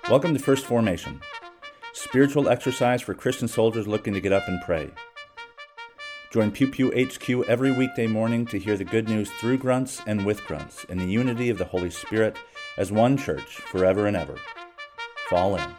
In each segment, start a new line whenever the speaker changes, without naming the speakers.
Welcome to First Formation, spiritual exercise for Christian soldiers looking to get up and pray. Join Pew Pew HQ every weekday morning to hear the good news through grunts and with grunts in the unity of the Holy Spirit as one church forever and ever. Fall in.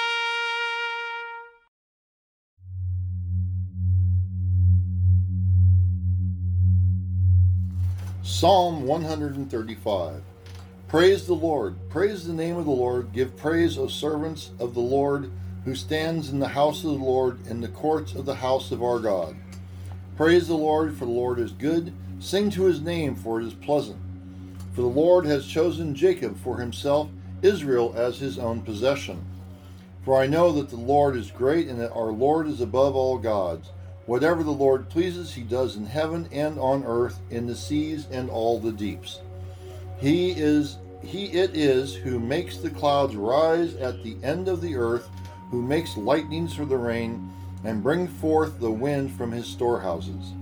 Psalm 135. Praise the Lord. Praise the name of the Lord. Give praise, O servants of the Lord, who stands in the house of the Lord, in the courts of the house of our God. Praise the Lord, for the Lord is good. Sing to his name, for it is pleasant. For the Lord has chosen Jacob for himself, Israel as his own possession. For I know that the Lord is great, and that our Lord is above all gods. Whatever the Lord pleases, he does in heaven and on earth, in the seas and all the deeps. He it is who makes the clouds rise at the end of the earth, who makes lightnings for the rain, and bring forth the wind from his storehouses.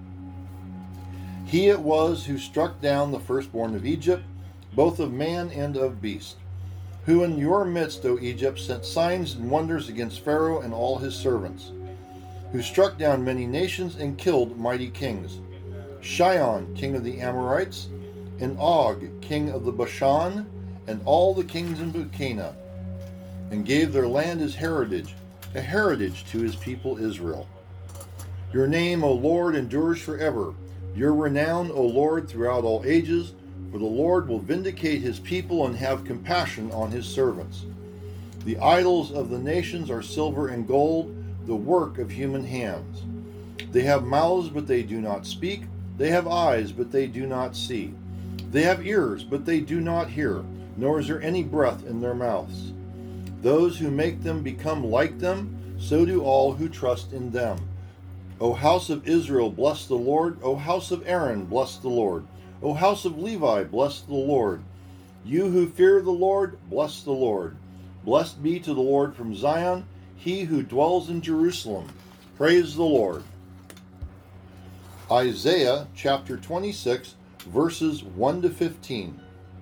He it was who struck down the firstborn of Egypt, both of man and of beast, who in your midst, O Egypt, sent signs and wonders against Pharaoh and all his servants, who struck down many nations and killed mighty kings, Sihon, king of the Amorites, and Og, king of the Bashan, and all the kings in Canaan, and gave their land as heritage, a heritage to his people Israel. Your name, O Lord, endures forever. Your renown, O Lord, throughout all ages, for the Lord will vindicate his people and have compassion on his servants. The idols of the nations are silver and gold, the work of human hands. They have mouths, but they do not speak. They have eyes, but they do not see. They have ears, but they do not hear, nor is there any breath in their mouths. Those who make them become like them, so do all who trust in them. O house of Israel, bless the Lord. O house of Aaron, bless the Lord. O house of Levi, bless the Lord. You who fear the Lord, bless the Lord. Blessed be to the Lord from Zion, he who dwells in Jerusalem. Praise the Lord. Isaiah chapter 26, verses 1 to 15.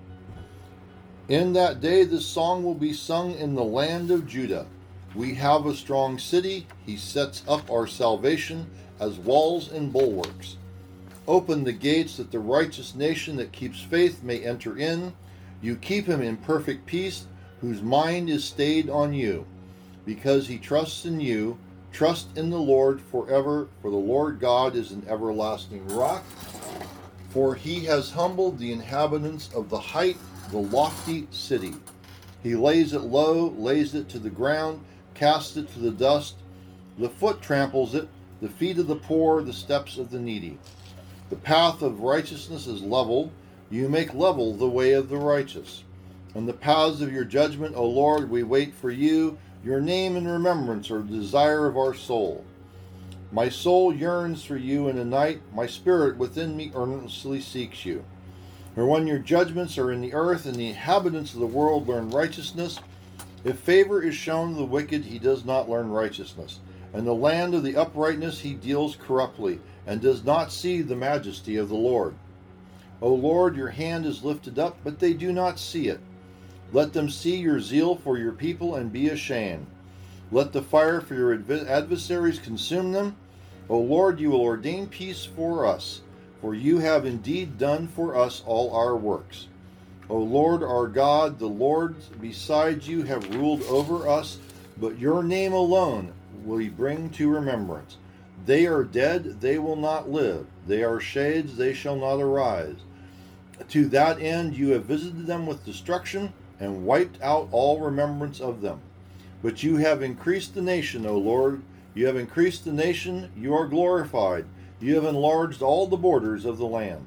In that day this song will be sung in the land of Judah. We have a strong city. He sets up our salvation as walls and bulwarks. Open the gates that the righteous nation that keeps faith may enter in. You keep him in perfect peace, whose mind is stayed on you. Because he trusts in you, trust in the Lord forever, for the Lord God is an everlasting rock. For he has humbled the inhabitants of the height, the lofty city. He lays it low, lays it to the ground, casts it to the dust. The foot tramples it, the feet of the poor, the steps of the needy. The path of righteousness is level. You make level the way of the righteous. And the paths of your judgment, O Lord, we wait for you. Your name and remembrance are the desire of our soul. My soul yearns for you in the night. My spirit within me earnestly seeks you. For when your judgments are in the earth and the inhabitants of the world learn righteousness, if favor is shown to the wicked, he does not learn righteousness. And the land of the uprightness he deals corruptly, and does not see the majesty of the Lord. O Lord, your hand is lifted up, but they do not see it. Let them see your zeal for your people and be ashamed. Let the fire for your adversaries consume them. O Lord, you will ordain peace for us, for you have indeed done for us all our works. O Lord our God, the lords besides you have ruled over us, but your name alone will we bring to remembrance. They are dead, they will not live. They are shades, they shall not arise. To that end you have visited them with destruction, and wiped out all remembrance of them. But you have increased the nation, O Lord. You have increased the nation, you are glorified. You have enlarged all the borders of the land.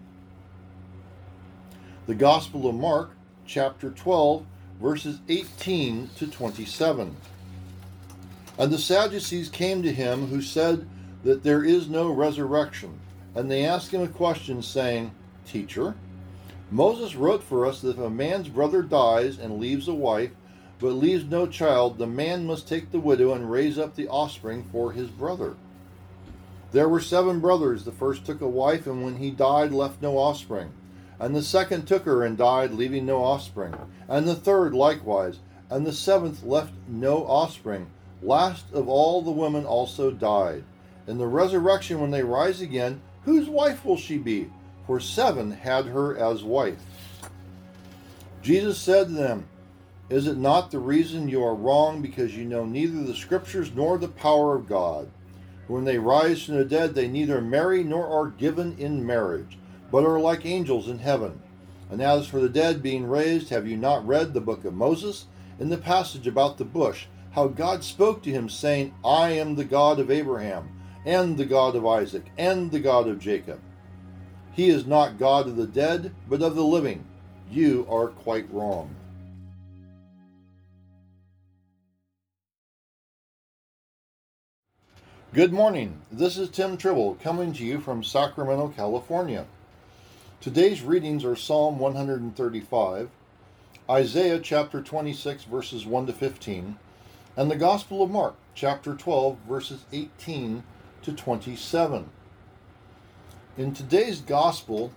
The Gospel of Mark, chapter 12, verses 18 to 27. And the Sadducees came to him, who said that there is no resurrection. And they asked him a question, saying, Teacher, Moses wrote for us that if a man's brother dies and leaves a wife, but leaves no child, the man must take the widow and raise up the offspring for his brother. There were 7 brothers. The first took a wife, and when he died, left no offspring. And the second took her and died, leaving no offspring. And the third likewise. and the seventh left no offspring. Last of all the women also died. In the resurrection, when they rise again, whose wife will she be? For 7 had her as wife. Jesus said to them, Is it not the reason you are wrong, because you know neither the Scriptures nor the power of God? When they rise from the dead, they neither marry nor are given in marriage, but are like angels in heaven. And as for the dead being raised, have you not read the book of Moses, in the passage about the bush, how God spoke to him, saying, I am the God of Abraham, and the God of Isaac, and the God of Jacob. He is not God of the dead, but of the living. You are quite wrong. Good morning. This is Tim Tribble coming to you from Sacramento, California. Today's readings are Psalm 135, Isaiah chapter 26 verses 1 to 15, and the Gospel of Mark chapter 12 verses 18 to 27. In today's Gospel,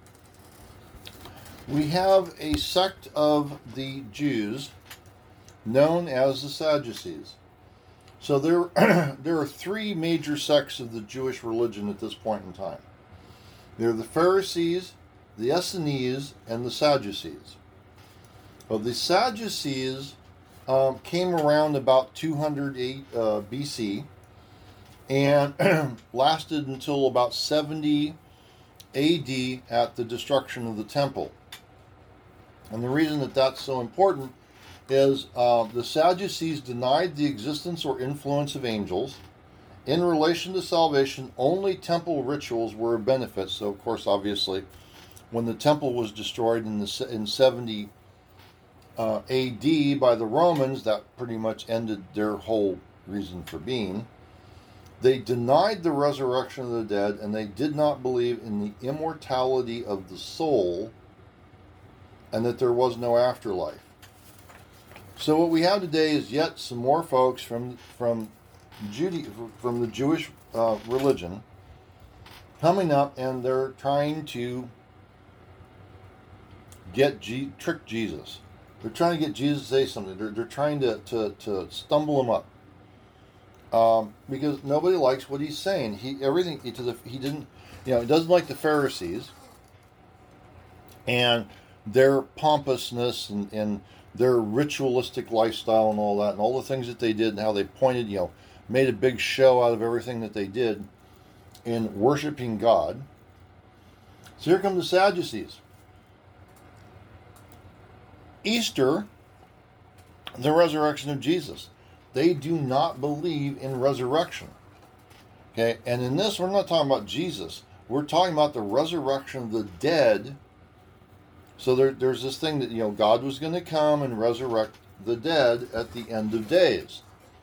we have a sect of the Jews known as the Sadducees. So there are 3 major sects of the Jewish religion at this point in time. They're the Pharisees, the Essenes, and the Sadducees. Well, the Sadducees came around about 208 BC and lasted until about 70 AD at the destruction of the temple. And the reason that that's so important is the Sadducees denied the existence or influence of angels. In relation to salvation, only temple rituals were a benefit. So, of course, obviously, when the temple was destroyed in 70 AD by the Romans, that pretty much ended their whole reason for being. They denied the resurrection of the dead, and they did not believe in the immortality of the soul and that there was no afterlife. So what we have today is yet some more folks from the Jewish religion coming up, and they're trying to trick Jesus. They're trying to get Jesus to say something. They're trying to stumble him up because nobody likes what he's saying. He doesn't like the Pharisees and their pompousness and their ritualistic lifestyle and all that, and all the things that they did, and how they made a big show out of everything that they did in worshiping God. So here come the Sadducees. Easter, the resurrection of Jesus. They do not believe in resurrection. Okay, and in this, we're not talking about Jesus. We're talking about the resurrection of the dead. So there's this thing that, God was going to come and resurrect the dead at the end of days.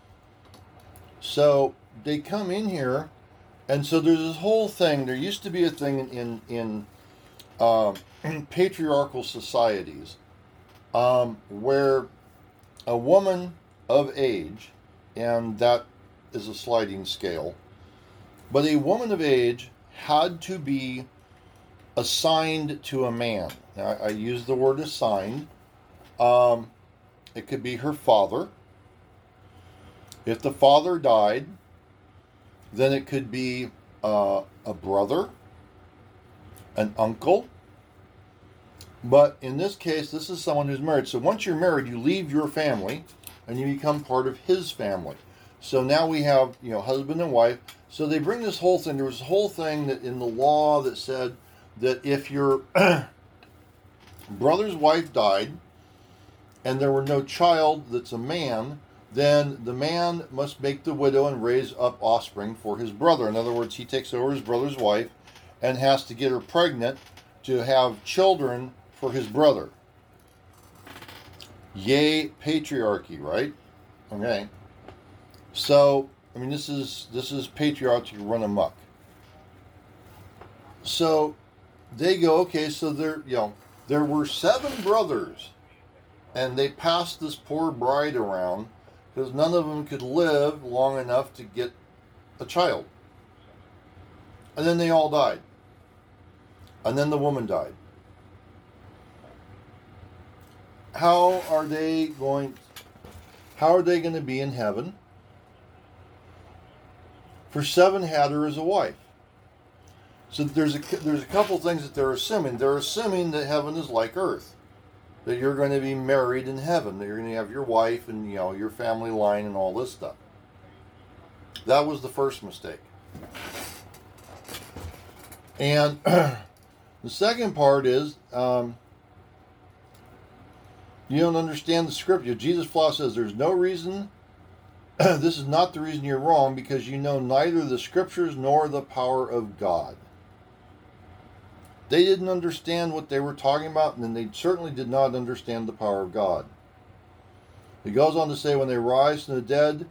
So they come in here, and so there's this whole thing. There used to be a thing in patriarchal societies where a woman of age, and that is a sliding scale, but a woman of age had to be assigned to a man. Now, I use the word assigned. It could be her father. If the father died, then it could be a brother, an uncle. But in this case, this is someone who's married. So once you're married, you leave your family and you become part of his family. So now we have, husband and wife. So they bring this whole thing. There was a whole thing that in the law that said that if your brother's wife died and there were no child that's a man, then the man must make the widow and raise up offspring for his brother. In other words, he takes over his brother's wife and has to get her pregnant to have children for his brother. Yay, patriarchy, right? Okay. So, this is patriarchy run amok. So they go, okay, so there were 7 brothers, and they passed this poor bride around because none of them could live long enough to get a child. And then they all died. And then the woman died. How are they going? how are they going to be in heaven? For 7 had her as a wife. So there's a couple things that they're assuming. They're assuming that heaven is like earth, that you're going to be married in heaven, that you're going to have your wife and your family line and all this stuff. That was the first mistake. And the second part is you don't understand the scripture. Jesus flat says there's no reason. This is not the reason you're wrong, because you know neither the scriptures nor the power of God. They didn't understand what they were talking about, and they certainly did not understand the power of God. He goes on to say, when they rise from the dead,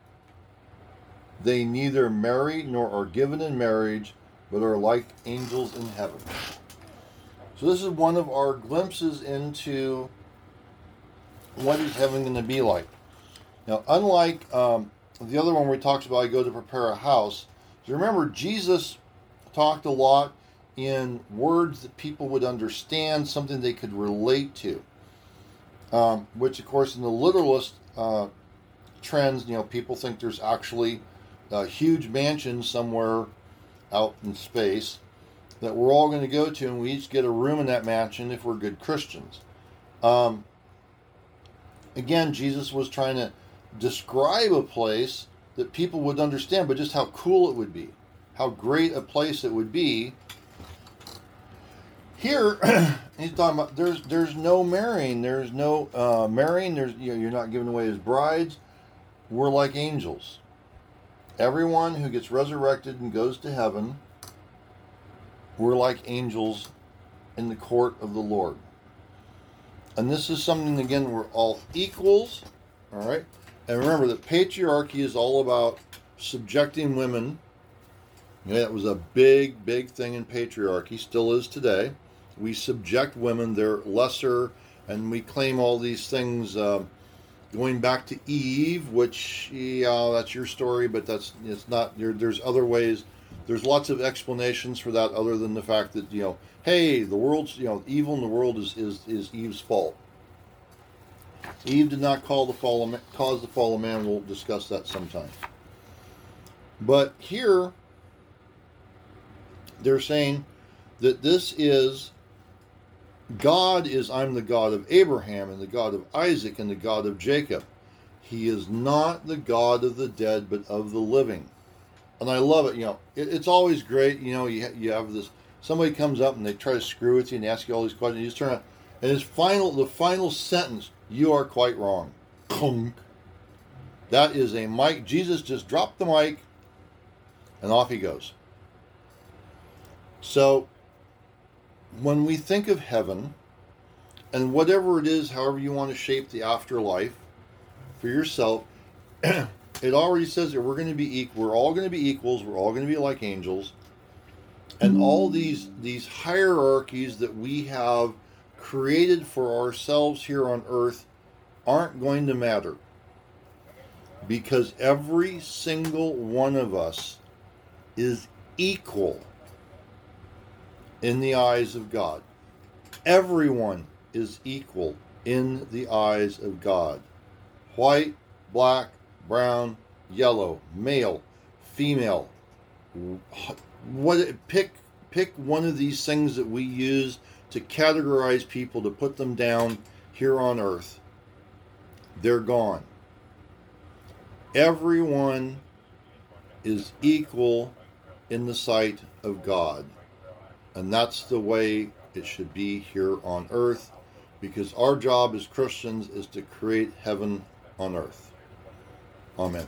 they neither marry nor are given in marriage, but are like angels in heaven. So this is one of our glimpses into what is heaven going to be like. Now, unlike the other one where he talks about I go to prepare a house, so remember Jesus talked a lot in words that people would understand, something they could relate to, which of course in the literalist trends, people think there's actually a huge mansion somewhere out in space that we're all going to go to, and we each get a room in that mansion if we're good Christians. Again, Jesus was trying to describe a place that people would understand, but just how cool it would be, how great a place it would be. Here, he's talking about there's no marrying, there's no marrying, you're not giving away as brides. We're like angels. Everyone who gets resurrected and goes to heaven, we're like angels in the court of the Lord. And this is something, again, we're all equals, all right? And remember that patriarchy is all about subjecting women. That was a big, big thing in patriarchy, still is today. We subject women, they're lesser, and we claim all these things going back to Eve, which, that's your story, but it's not. There's other ways. There's lots of explanations for that other than the fact that, hey, the world's, evil in the world is Eve's fault. Eve did not cause the fall of man. We'll discuss that sometime. But here, they're saying that this is, God is, I'm the God of Abraham and the God of Isaac and the God of Jacob. He is not the God of the dead, but of the living. And I love it. It's always great. You have this, somebody comes up and they try to screw with you and ask you all these questions. You just turn out, and the final sentence, you are quite wrong. That is a mic. Jesus just dropped the mic and off he goes. So, when we think of heaven, and whatever it is, however you want to shape the afterlife for yourself, it already says that we're going to be equal. We're all going to be equals. We're all going to be like angels. And all these hierarchies that we have created for ourselves here on earth aren't going to matter. Because every single one of us is equal in the eyes of God. Everyone is equal in the eyes of God. White, black, brown, yellow, male, female. Pick one of these things that we use to categorize people, to put them down here on earth. They're gone. Everyone is equal in the sight of God. And that's the way it should be here on earth, because our job as Christians is to create heaven on earth. Amen.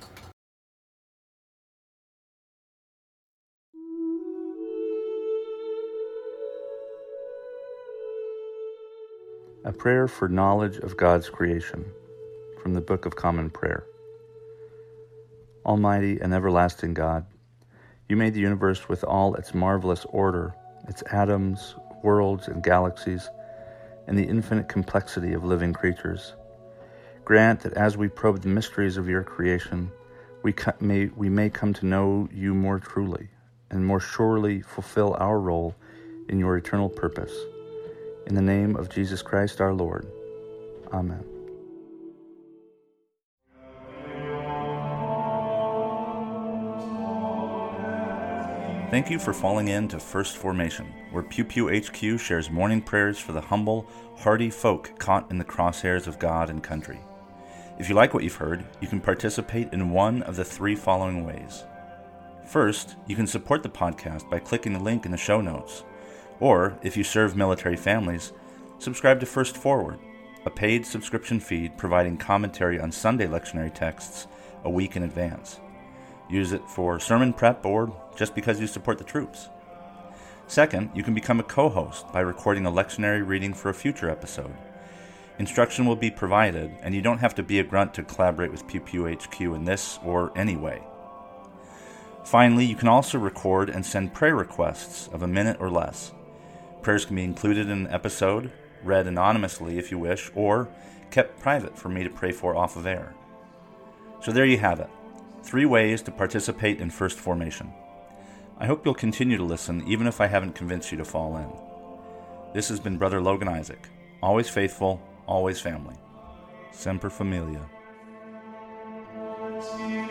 A prayer for knowledge of God's creation, from the Book of Common Prayer. Almighty and everlasting God, you made the universe with all its marvelous order, its atoms, worlds, and galaxies, and the infinite complexity of living creatures. Grant that as we probe the mysteries of your creation, we may come to know you more truly, and more surely fulfill our role in your eternal purpose. In the name of Jesus Christ our Lord. Amen. Thank you for falling in to First Formation, where Pew Pew HQ shares morning prayers for the humble, hardy folk caught in the crosshairs of God and country. If you like what you've heard, you can participate in one of the three following ways. First, you can support the podcast by clicking the link in the show notes. Or, if you serve military families, subscribe to First Forward, a paid subscription feed providing commentary on Sunday lectionary texts a week in advance. Use it for sermon prep or just because you support the troops. Second, you can become a co-host by recording a lectionary reading for a future episode. Instruction will be provided, and you don't have to be a grunt to collaborate with Pew Pew HQ in this or any way. Finally, you can also record and send prayer requests of a minute or less. Prayers can be included in an episode, read anonymously if you wish, or kept private for me to pray for off of air. So there you have it. 3 ways to participate in First Formation. I hope you'll continue to listen, even if I haven't convinced you to fall in. This has been Brother Logan Isaac, always faithful, always family. Semper Familia.